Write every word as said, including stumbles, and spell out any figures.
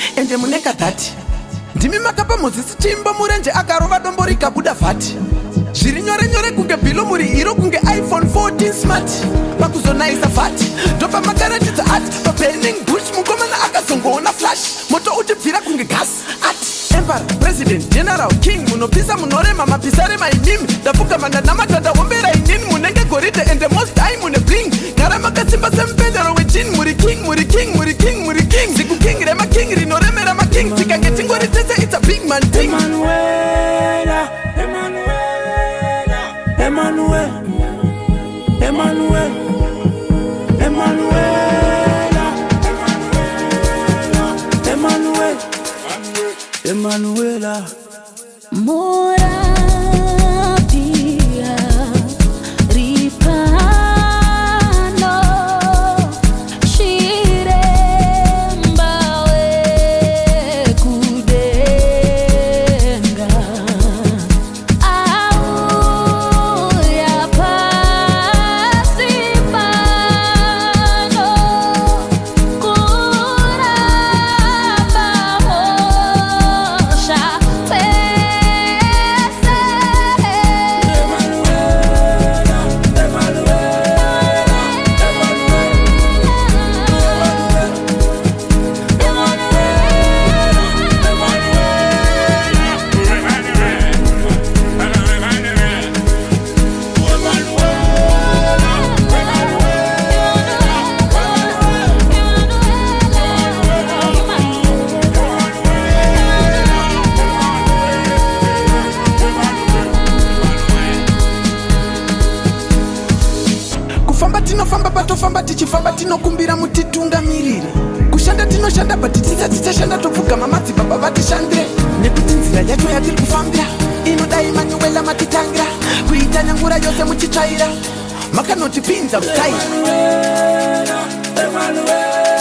ende muneka dhati ndimi makapa Mozisi chimba murenje akarova dombo rikabuda vhati zviri nyore nyore kunge bhilo muri hiro kunge iPhone fourteen smart pakuzonaisa vhati ndopa makaratidza ati paburning bush mukomana akazongoona flash moto uchibvira kunge gas ati Emperor, President, General, King munopisa munorema mapisare mainimi ndafuka manda namatanda hombera inini munenge goride and the most high mune bling gara makasimba sempendero wejin muri king muri king muri king muri king ziku king rema king rinoremera ma king tikange tingori tese it's a big man thing Emanuela Emanuela Emmanuel Emmanuel Emanuela Emmanuel Emanuela Mora dia ripano shiremba we kudenga au ya pasipano kuraba mosha tinofamba patofamba tichifamba tinokumbira mutitungamirire kushanda tinoshanda but tisati tashanda topfugama madzibaba vatishandire nekuti nzira yacho yatiri kufambira inodai manyuwela matitangira kuita nyangura yose muchitsvaira makanotipinza kutai Emanuela